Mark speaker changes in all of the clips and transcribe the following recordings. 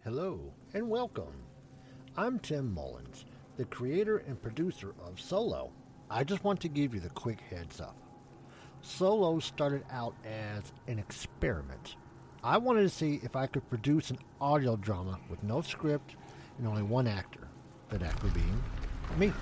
Speaker 1: Hello and welcome. I'm Tim Mullins, the creator and producer of Solo. I just want to give you the quick heads up. Solo started out as an experiment. I wanted to see if I could produce an audio drama with no script and only one actor, that actor being me.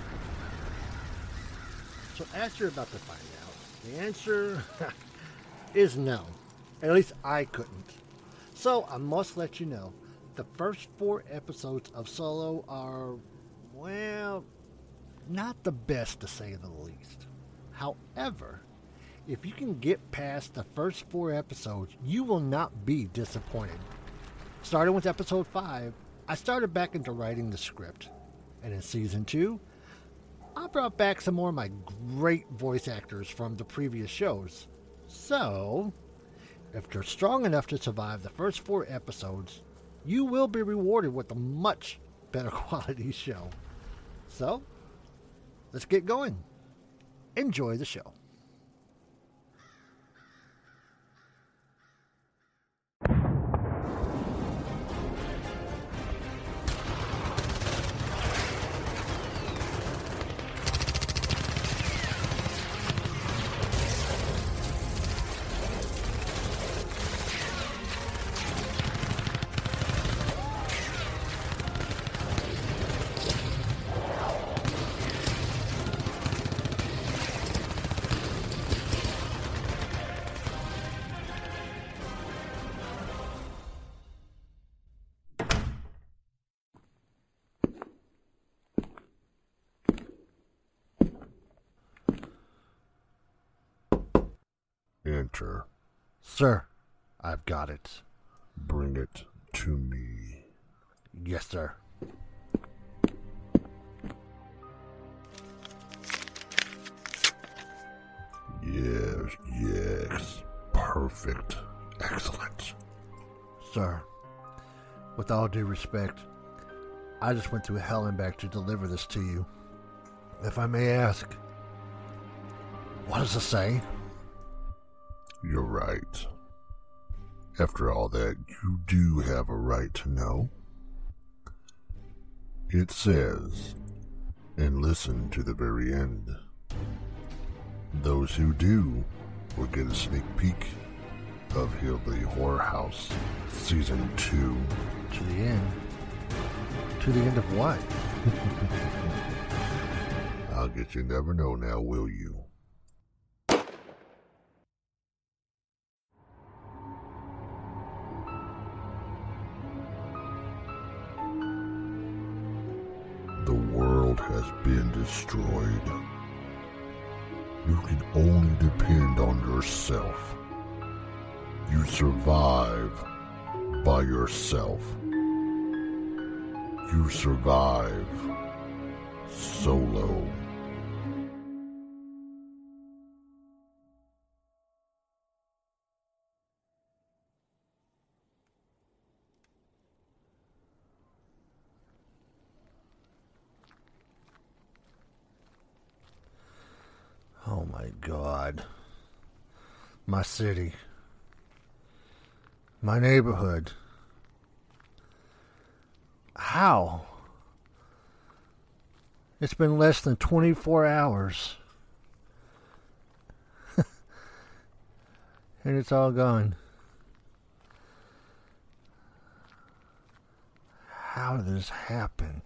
Speaker 1: So as you're about to find out, the answer is no. At least I couldn't. So I must let you know, the first 4 episodes of Solo are, well, not the best to say the least. However, if you can get past the first 4 episodes, you will not be disappointed. Starting with episode 5, I started back into writing the script. And in season 2, I brought back some more of my great voice actors from the previous shows. So, if you're strong enough to survive the first 4 episodes, you will be rewarded with a much better quality show. So, let's get going. Enjoy the show.
Speaker 2: Enter.
Speaker 1: Sir, I've got it.
Speaker 2: Bring it to me.
Speaker 1: Yes, sir.
Speaker 2: Yes. Perfect. Excellent.
Speaker 1: Sir, with all due respect, I just went through hell and back to deliver this to you. If I may ask, what does it say?
Speaker 2: You're right. After all that, you do have a right to know. It says, and listen to the very end. Those who do will get a sneak peek of Hillbilly Horror House Season 2.
Speaker 1: To the end? To the end of what?
Speaker 2: I'll get you never know now, will you? The world has been destroyed. You can only depend on yourself. You survive by yourself. You survive solo.
Speaker 1: Oh my God. My city. My neighborhood. How? It's been less than 24 hours. And it's all gone. How did this happen?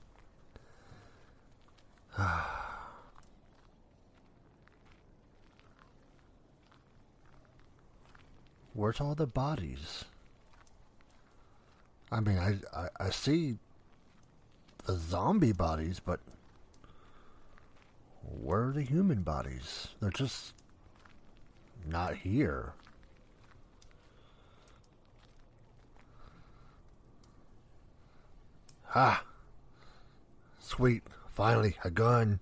Speaker 1: Where's all the bodies? I mean, I see the zombie bodies, but where are the human bodies? They're just not here. Ah! Sweet. Finally, a gun.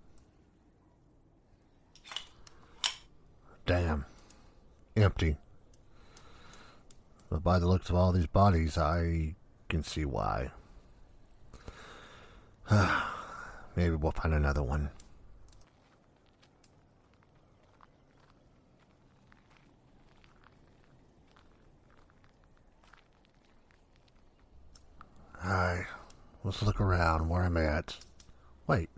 Speaker 1: Damn. Empty. But by the looks of all these bodies, I can see why. Maybe we'll find another one. let's look around where I'm at. Wait.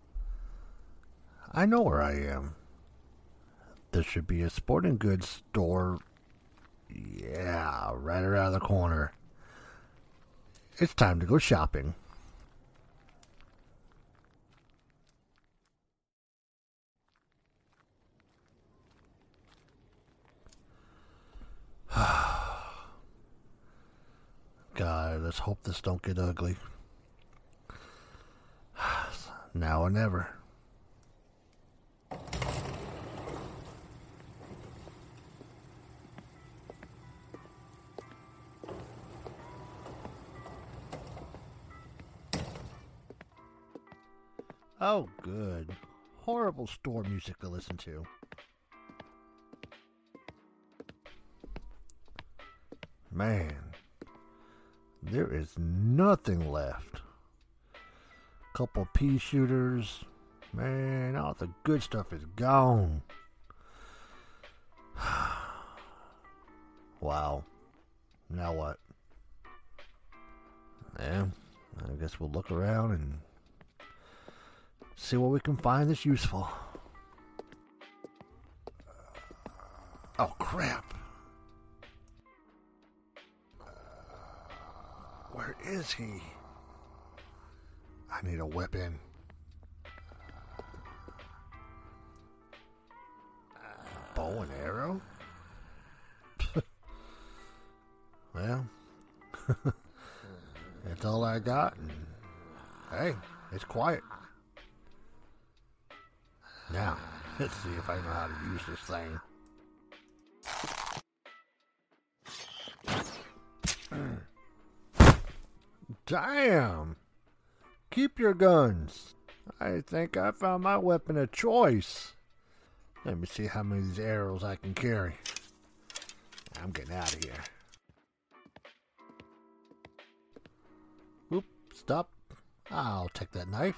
Speaker 1: I know where I am. There should be a sporting goods store. Yeah, right around the corner. It's time to go shopping. God, let's hope this don't get ugly. Now or never. Oh, good. Horrible store music to listen to. Man, there is nothing left. Couple pea shooters. Man, all the good stuff is gone. Wow. Now what? Yeah, I guess we'll look around and see what we can find that's useful. Oh, crap. Where is he? I need a weapon. Bow and arrow? Well, that's all I got. And hey, it's quiet. Now, let's see if I know how to use this thing. Damn! Keep your guns. I think I found my weapon of choice. Let me see how many of these arrows I can carry. I'm getting out of here. Oop, stop. I'll take that knife.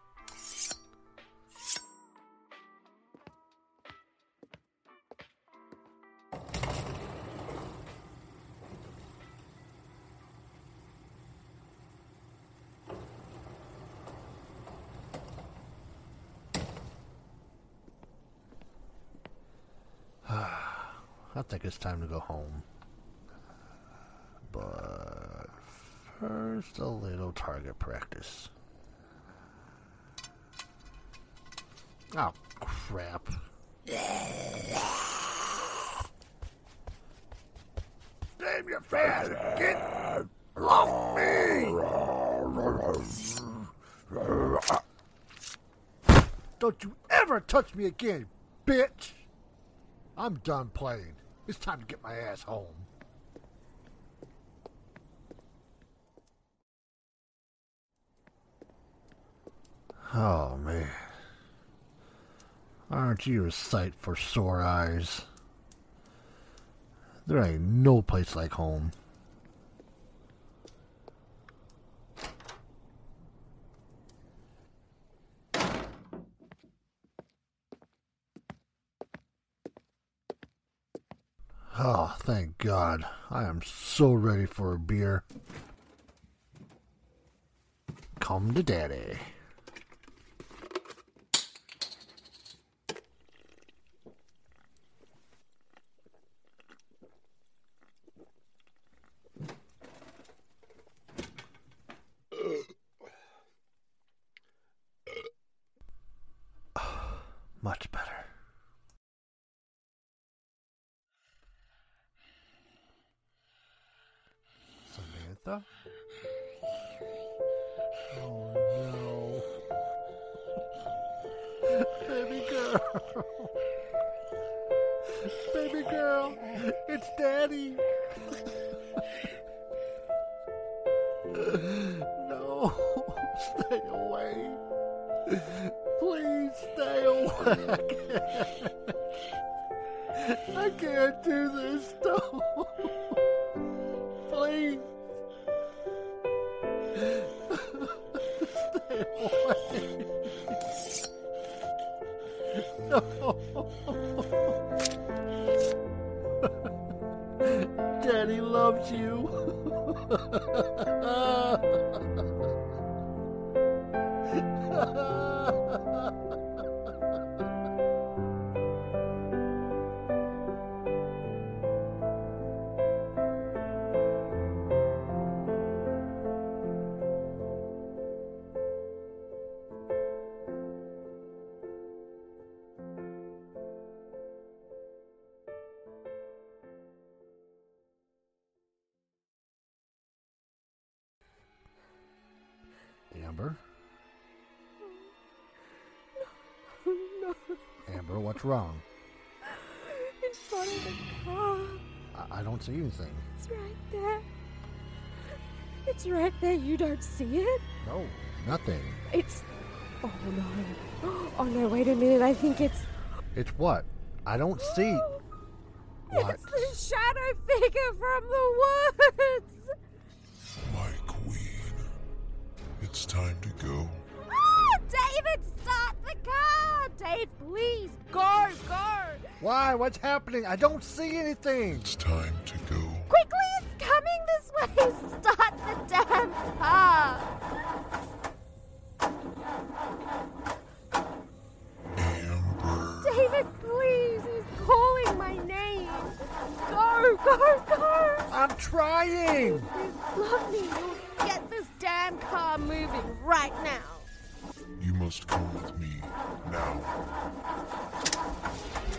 Speaker 1: I think it's time to go home. But first, a little target practice. Oh, crap. Damn you fast! Get off me! Don't you ever touch me again, bitch! I'm done playing. It's time to get my ass home. Oh, man. Aren't you a sight for sore eyes? There ain't no place like home. Oh, thank God. I am so ready for a beer. Come to Daddy. Much better. Samantha? Oh no. Baby girl. Baby girl. It's Daddy. No. Stay away. Please stay away. I can't do this. No. Please. Stay away. No. Daddy loves you. Amber?
Speaker 3: No.
Speaker 1: Amber, what's wrong?
Speaker 3: In front of the car.
Speaker 1: I don't see anything.
Speaker 3: It's right there. It's right there. You don't see it?
Speaker 1: No, nothing.
Speaker 3: It's... Oh, no. Oh, no, wait a minute. I think it's...
Speaker 1: It's what? I don't see... What?
Speaker 3: It's the shadow figure from the woods.
Speaker 2: My queen, it's time to go.
Speaker 3: Ah, David, start the car. Dave, please, go.
Speaker 1: Why? What's happening? I don't see anything.
Speaker 2: It's time to go.
Speaker 3: Quickly, it's coming this way. Start the damn car.
Speaker 2: Amber.
Speaker 3: David, please, he's calling my name. Go.
Speaker 1: I'm trying.
Speaker 3: Love me. You'll get this damn car moving right now.
Speaker 2: You must come with me now.